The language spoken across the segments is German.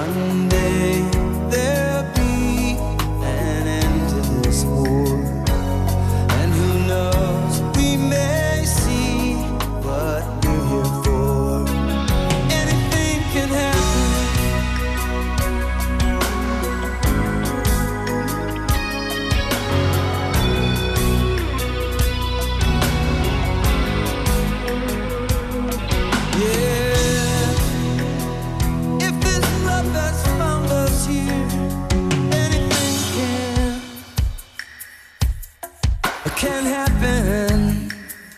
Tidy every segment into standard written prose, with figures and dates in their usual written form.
One day there'll be an end to this war, and who knows, we may see what we're here for. Anything can happen. Yeah, if this love that's found us here, anything can happen.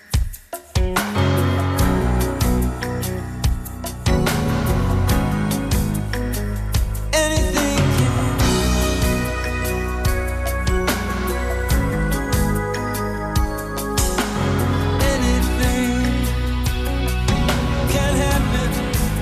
Anything can happen.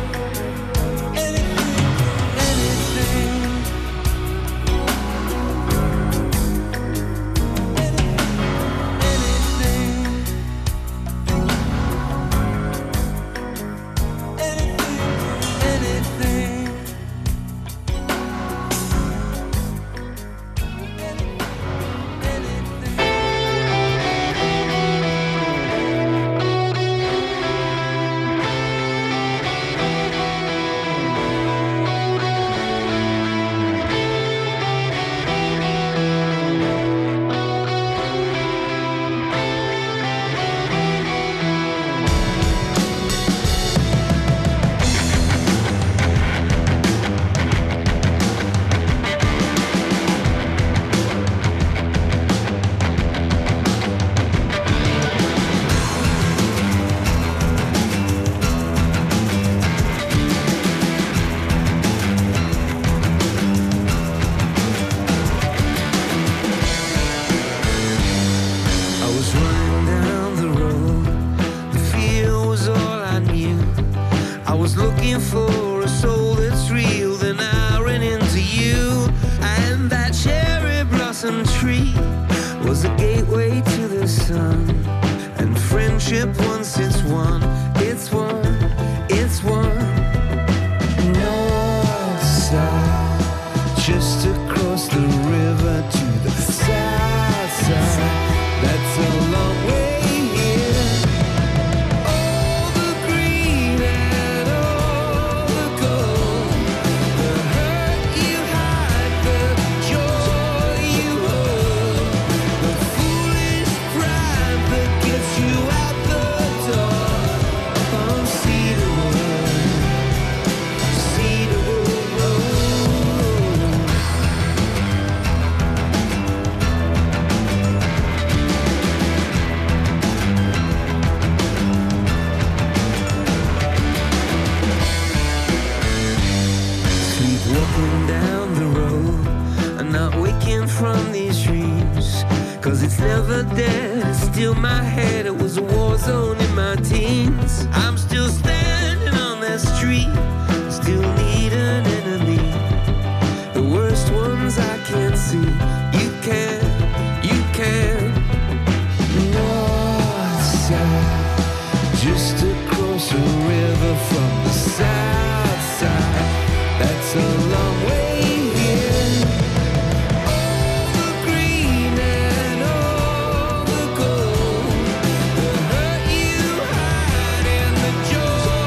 Looking for a soul that's real, then I ran into you. And that cherry blossom tree was a gateway to the sun. And friendship, once it's one, it's one, it's one. North side, just across the river to the south side. That's a long way. Walking down the road and not waking from these dreams, 'cause it's never dead, it's still my head. It was a war zone in my teens. I'm still standing on that street, still need an enemy. The worst ones I can't see. You can, you can. North side, just across the river from the south side. That's a long way here. All the green and all the gold, the hurt you hide and the joy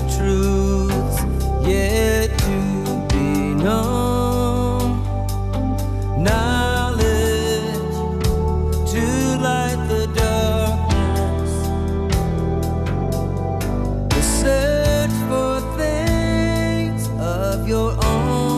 truths yet to be known. Knowledge to light the darkness. The search for things of your own.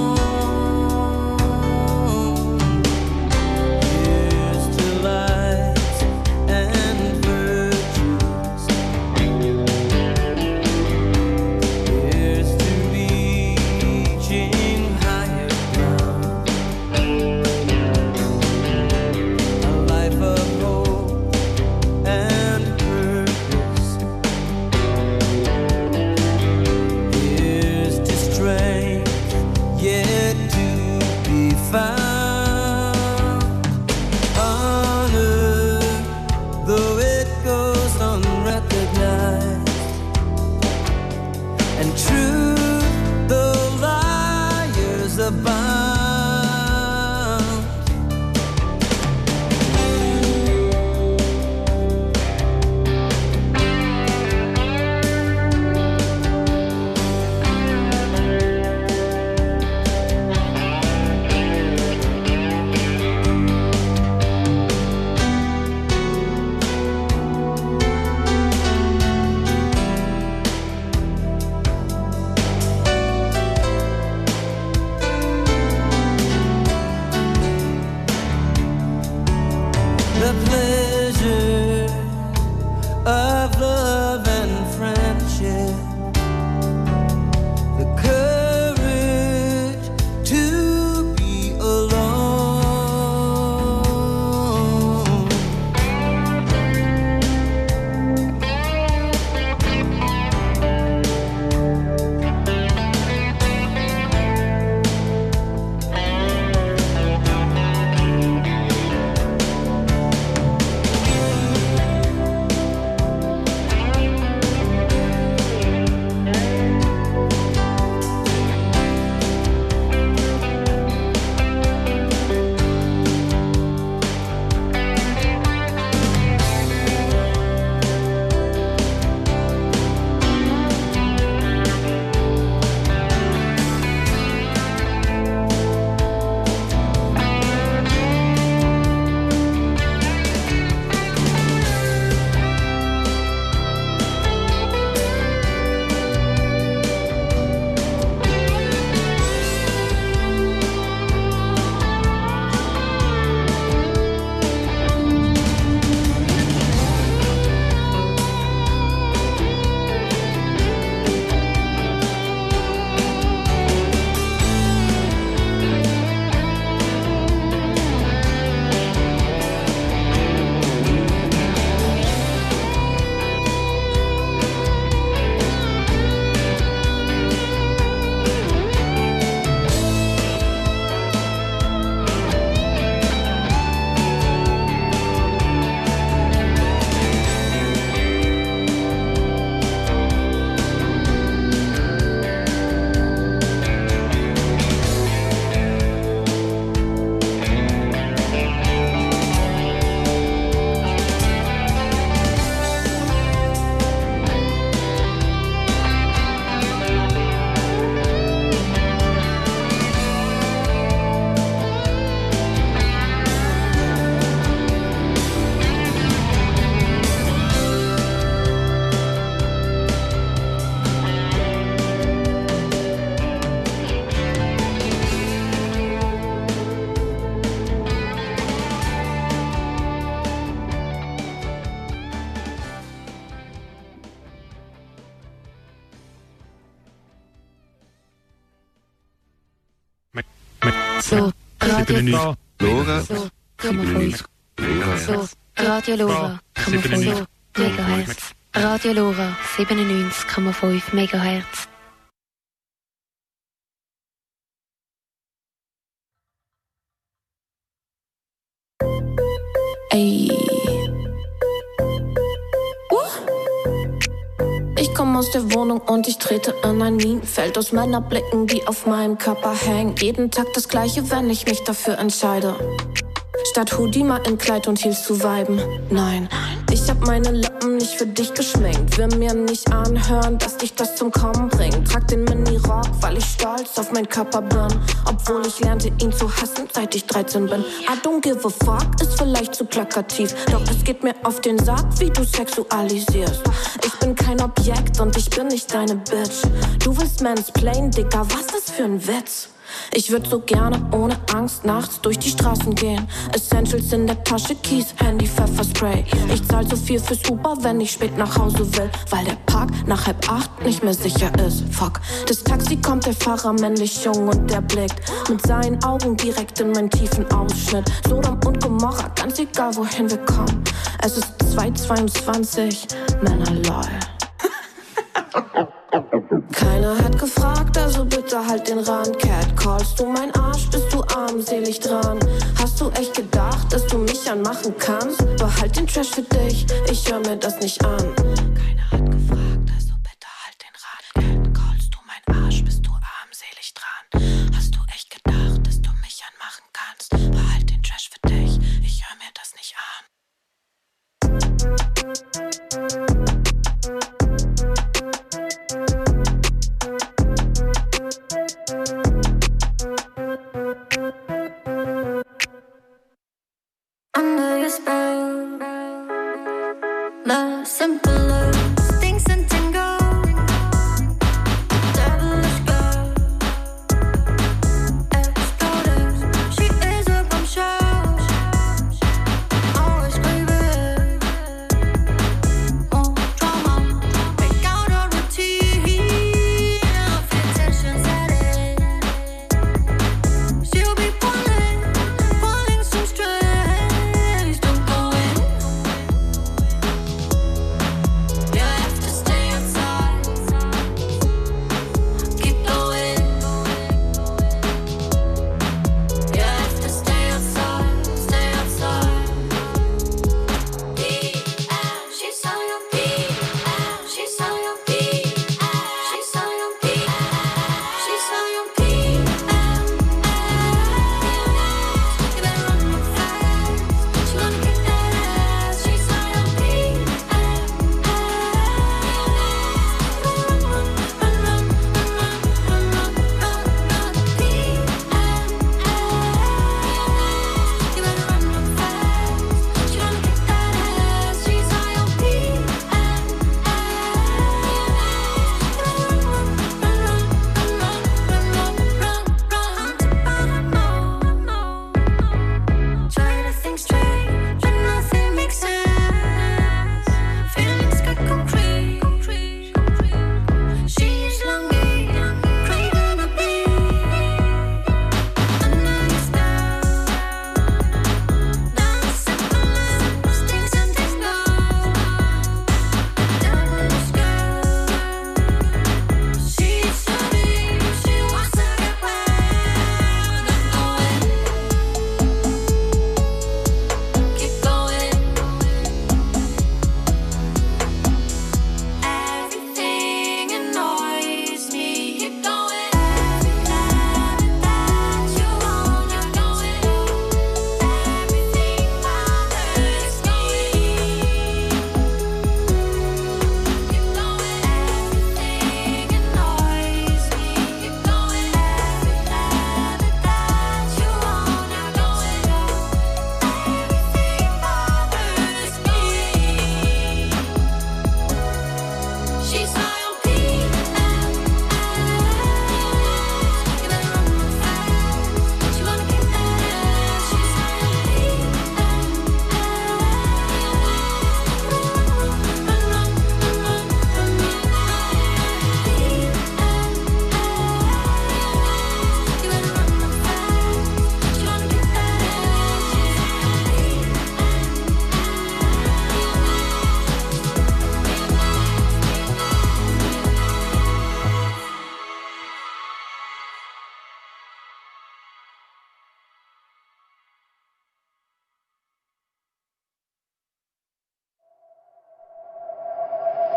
So, Radio Lora. So, 7,5. So, Radio Lora, 7,5 Megahertz. Radio Lora, 97,5 Megahertz. Ey. Ich komme aus der Wohnung und ich trete in ein Minenfeld aus Männerblicken, die auf meinem Körper hängen. Jeden Tag das Gleiche, wenn ich mich dafür entscheide. Statt Hoodie mal in Kleid und Heels zu viben. Nein. Ich hab meine Lippen nicht für dich geschminkt. Will mir nicht anhören, dass dich das zum Kommen bringt. Trag den Mini-Rock, weil ich stolz auf meinen Körper bin. Obwohl ich lernte ihn zu hassen, seit ich 13 bin. I don't give a fuck, ist vielleicht zu plakativ. Doch es geht mir auf den Sack, wie du sexualisierst. Ich bin kein Objekt und ich bin nicht deine Bitch. Du willst mansplain, Digga, was ist für ein Witz? Ich würd so gerne ohne Angst nachts durch die Straßen gehen. Essentials in der Tasche, Keys, Handy, Pfefferspray. Ich zahl so viel fürs Uber, wenn ich spät nach Hause will, weil der Park nach 7:30 nicht mehr sicher ist. Fuck. Das Taxi kommt, der Fahrer männlich jung und der blickt mit seinen Augen direkt in meinen tiefen Ausschnitt. Sodom und Gomorra, ganz egal wohin wir kommen. Es ist 2:22, Männer lol. Keiner hat gefragt, also bitte halt den Rand. Cat, callst du mein Arsch, bist du armselig dran? Hast du echt gedacht, dass du mich anmachen kannst? Behalt den Trash für dich, ich hör mir das nicht an. Keiner hat gefragt, also bitte halt den Rand. Cat, callst du mein Arsch, bist du armselig dran? Hast du echt gedacht, dass du mich anmachen kannst? Behalt den Trash für dich, ich hör mir das nicht an. Under your spell, the simple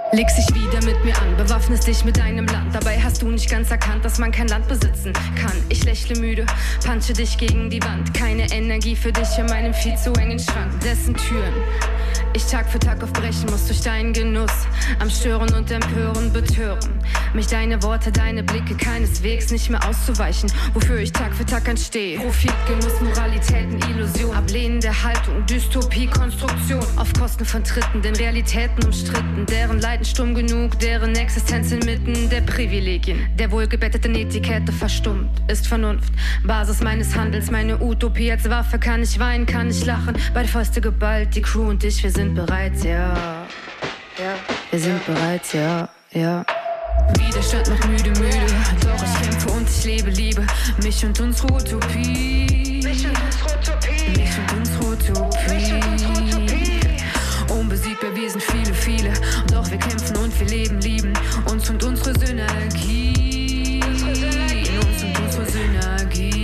Legst dich wieder mit mir an, bewaffnest dich mit deinem Land. Dabei hast du nicht ganz erkannt, dass man kein Land besitzen kann. Ich lächle müde, punche dich gegen die Wand. Keine Energie für dich in meinem viel zu engen Schrank. Dessen Türen ich Tag für Tag aufbrechen muss durch deinen Genuss. Am Stören und Empören betören mich deine Worte, deine Blicke, keineswegs nicht mehr auszuweichen. Wofür ich Tag für Tag anstehe. Profit, Genuss, Moralitäten, Illusion. Ablehnende Haltung, Dystopie, Konstruktion. Auf Kosten von Dritten, den Realitäten umstritten. Deren Leiden stumm genug, deren Existenz inmitten der Privilegien. Der wohlgebetteten Etikette verstummt, ist Vernunft. Basis meines Handels, meine Utopie als Waffe. Kann ich weinen, kann ich lachen. Beide Fäuste geballt, die Crew und ich, wir sind bereit, ja. Wir sind bereit, ja. Widerstand noch müde, doch ich kämpfe und ich lebe Liebe. Mich und unsere Utopie. Unbesiegbar, wir sind viele. Doch wir kämpfen und wir lieben uns und unsere Synergie. Uns und unsere Synergie.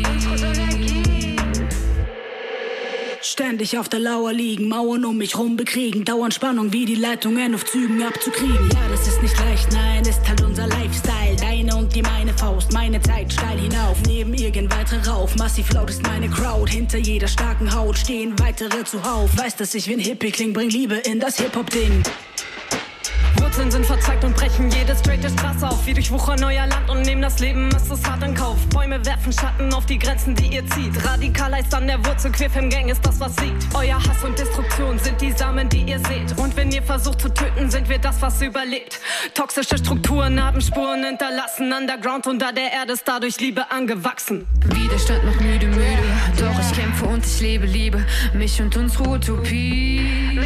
Ständig auf der Lauer liegen, Mauern um mich rum bekriegen, dauernd Spannung wie die Leitungen auf Zügen abzukriegen. Ja, das ist nicht leicht, nein, ist halt unser Lifestyle. Deine und die meine Faust, meine Zeit steil hinauf. Neben irgend weitere rauf, massiv laut ist meine Crowd. Hinter jeder starken Haut stehen weitere zuhauf. Weiß, dass ich wie ein Hippie kling, bring Liebe in das Hip-Hop-Ding. Wurzeln sind verzweigt und brechen jede straighte Straße auf. Wie durchwuchern euer Land und nehmen das Leben, ist es hart in Kauf. Bäume werfen Schatten auf die Grenzen, die ihr zieht. Radikaler ist an der Wurzel, Queerfem-Gang ist das, was siegt. Euer Hass und Destruktion sind die Samen, die ihr seht. Und wenn ihr versucht zu töten, sind wir das, was überlebt. Toxische Strukturen haben Spuren hinterlassen. Underground unter der Erde ist dadurch Liebe angewachsen. Widerstand noch müde, doch ich kämpfe und ich lebe Liebe. Mich und unsere Utopie.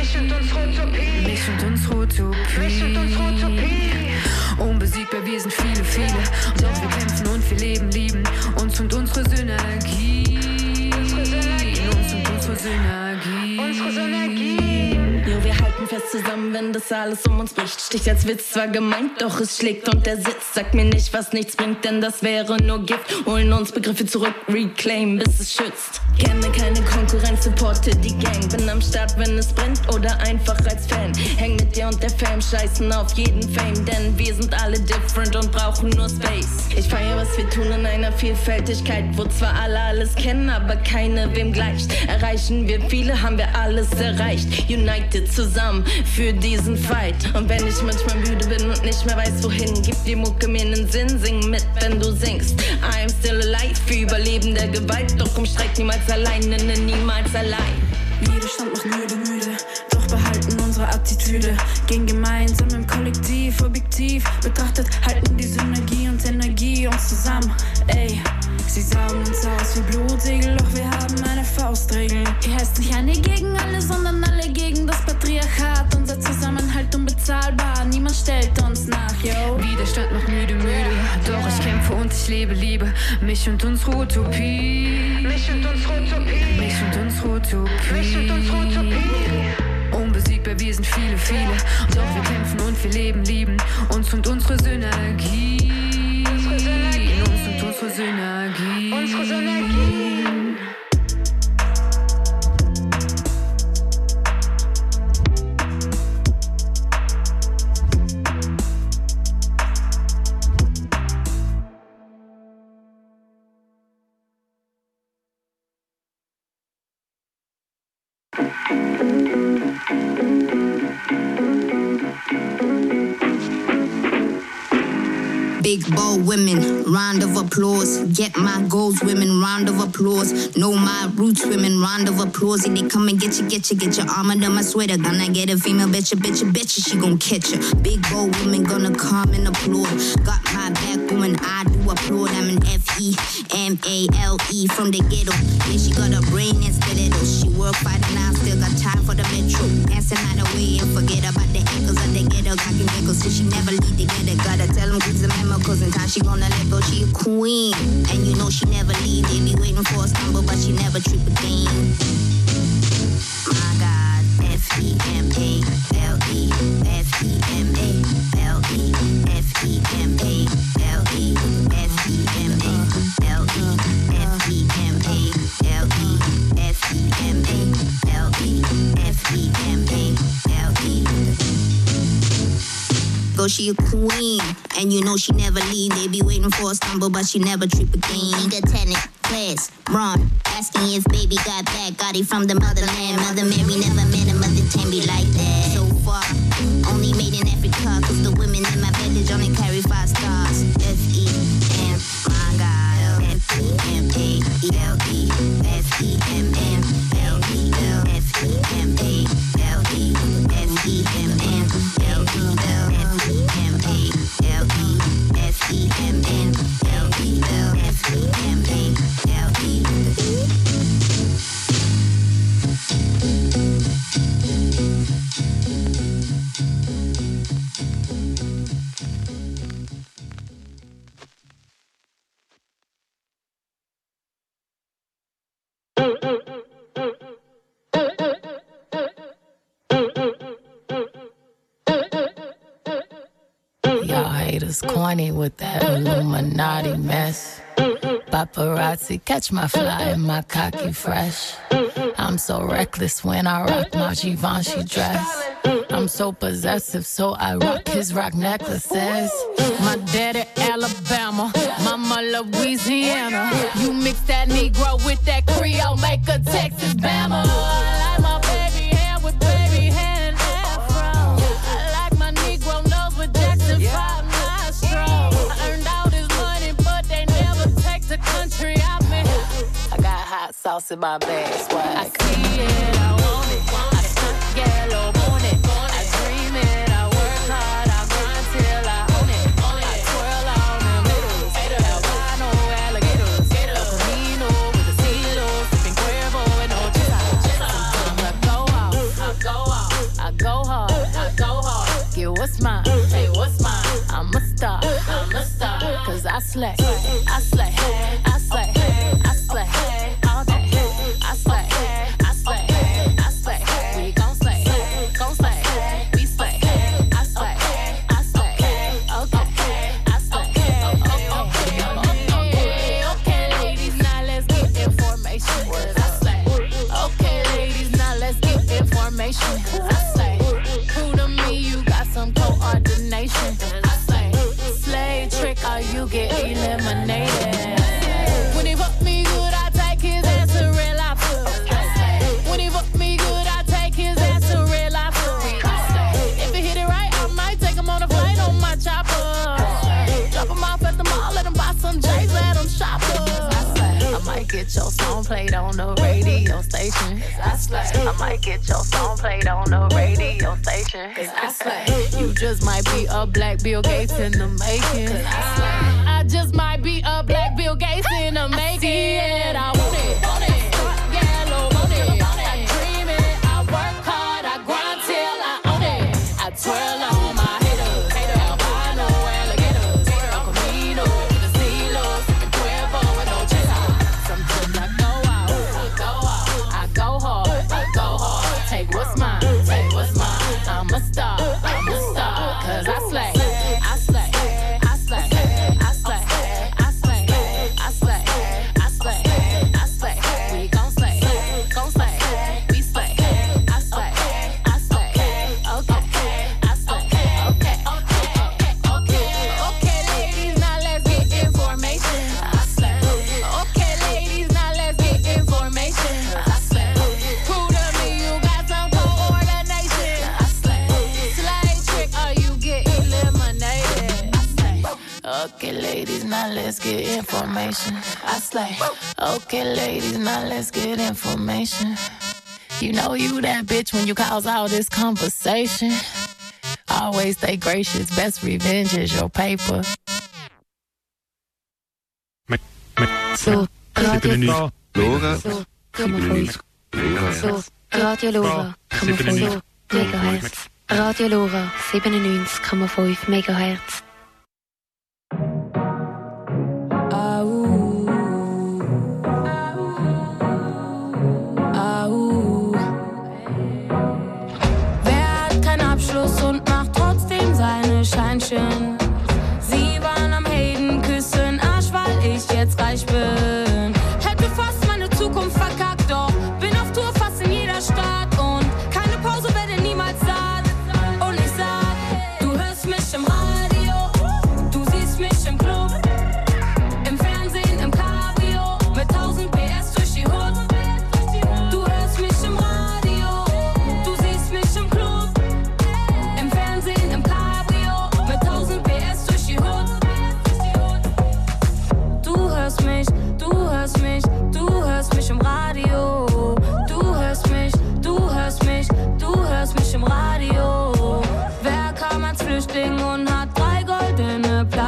Unbesiegbar, wir sind viele. Doch wir kämpfen und wir lieben uns und unsere Synergie. Uns und unsere Synergie. Jo, wir halten fest zusammen, wenn das alles um uns bricht. Sticht als Witz, zwar gemeint, doch es schlägt und der Sitz. Sag mir nicht, was nichts bringt, denn das wäre nur Gift. Holen uns Begriffe zurück, reclaim, bis es schützt. Kenne keine Konkurrenz, supporte die Gang. Bin am Start, wenn es brennt oder einfach als Fan. Häng mit dir und der Fam, scheißen auf jeden Fame. Denn wir sind alle different und brauchen nur Space. Ich feier, was wir tun in einer Vielfältigkeit, wo zwar alle alles kennen, aber keine wem gleicht. Erreichen wir viele, haben wir alles erreicht. United zusammen für diesen Fight. Und wenn ich manchmal müde bin und nicht mehr weiß wohin, gib die Mucke mir einen Sinn, sing mit, wenn du singst. I'm still alive, für Überleben der Gewalt, doch im Streik niemals allein, niemals allein. Widerstand macht müde, doch behalten unsere Attitüde. Gehen gemeinsam im Kollektiv, objektiv betrachtet, halten die Synergie und Energie uns zusammen. Ey, sie saugen uns aus wie Blutsegel, doch wir haben eine Faustregel. Hier heißt nicht eine gegen alle, sondern alle gegen das Patriarchat. Unser Zusammenhalt unbezahlbar, niemand stellt uns nach, yo. Widerstand macht müde, doch ich kämpfe und ich lebe Liebe. Mich und unsere Utopie. Unbesiegbar, wir sind viele. Doch wir kämpfen und wir lieben uns und unsere Synergie. Uns und unsere Synergie. Big bold women, round of applause. Get my goals, women, round of applause. Know my roots, women, round of applause. If they come and get your arm under my sweater. Gonna get a female, betcha, she gon' catch ya. Big bold women gonna come and applaud. Got my back, woman, I do applaud. I'm an F-E-M-A-L-E from the ghetto. Yeah, she got a brain and stiletto. She work fighting now, still got time for the metro. Dancing out the way and forget about the echoes of the ghetto. Got can get so she never leave together. Gotta tell them kids the memo. Cause in time she gonna let go, she a queen. And you know she never leave, they be waiting for a stumble, but she never trip again. My God, F-E-M-A-L-E, F-E-M-A-L-E, F-E-M-A-L-E, F-E-M-A-L-E, F-E-M-A-L-E, F-E-M-A-L-E, F-E-M-A-L-E. she a queen. And you know she never leave. They be waiting for a stumble, but she never trip again. Nigga tenant, class, run. Asking if baby got back. Got it from the motherland. Mother Mary never met a mother can be like that. So far, only made in Africa. Cause the women in my package only carry 5 stars. F-E-M, my God. F-E-M-A-L-E. F-E-M-M-L-E-L. F-E-M-A-L-E. Y'all haters corny with that Illuminati mess. Paparazzi catch my fly and my cocky fresh. I'm so reckless when I rock my Givenchy dress. I'm so possessive, so I rock his rock necklaces. My daddy Alabama, mama Louisiana. You mix that Negro with that Creole, make a Texas Bama. I like my baby hair with baby hair and afro. I like my Negro nose with Jackson 5 nostrils. I earned all this money, but they never take the country out me. I got hot sauce in my bag, swag. I see it, I want it. I stuck yellow on it. I dream it, I work hard, I grind till I own it. I twirl on them hitters, albino alligators, El Camino with the CeeLo, sipping Cuervo and Ocho. Sometimes I go out, I go hard, get what's mine, hey, what's mine? I'm a star, cause I slay, I slay, I slay, I slay, all day, I slay, I slay, I slay, we gon' slay, we slay, I slay, okay, I slay, okay, ladies, now let's get information, cause I slay, okay, ladies, now let's get information, I slay, prove to me you got some coordination, I slay, slay trick or you get eliminated. When he fuck me good, I take his ass to real life. When he fuck me good, I take his ass to real life. If he hit it right, I might take him on a flight on my chopper. Drop him off at the mall, let him buy some J's, let him shop up. I might get your song played on the radio station. I might get your song played on the radio station. You just might be a black Bill Gates in the making. I just might be a black Bill Gates in the making. I want it, yellow, want it. I dream it, I work hard, I grind till I own it. I twirl on my haters, albino alligators, El Camino with the CeeLo, sipping Cuervo and Ocho. Sometimes I go out, I go hard, take what's mine, I'm a star, cause I slay, I slay, I slay, I slay, I slay, I slay, I slay, I slay, we gon' slay, we slay, I slay, okay, I slay, okay, ladies, now let's get information, I slay, okay, ladies, now let's get information, I slay, prove to me you got some coordination, I slay, slay trick or you get eliminated, I slay, okay, ladies, now let's get information, I slay, okay, ladies, now let's get information. You know you that bitch when you cause all this conversation. Always stay gracious, best revenge is your paper. So, Radio Lora. So, Radio Lora, 5 Megahertz. Radio Lora, 97,5 Megahertz. Scheinchen. Sie waren am Hayden küssen Arsch, weil ich jetzt reich bin. Hätte fast meine Zukunft verkackt, doch bin auf Tour fast in jeder Stadt. Und keine Pause, werde niemals satt. Und ich sag, du hörst mich im Radio.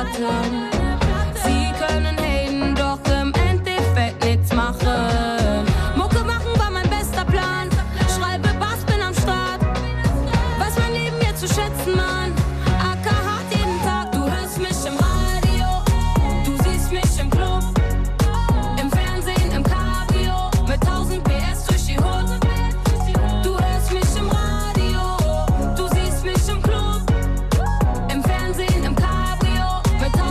bottom.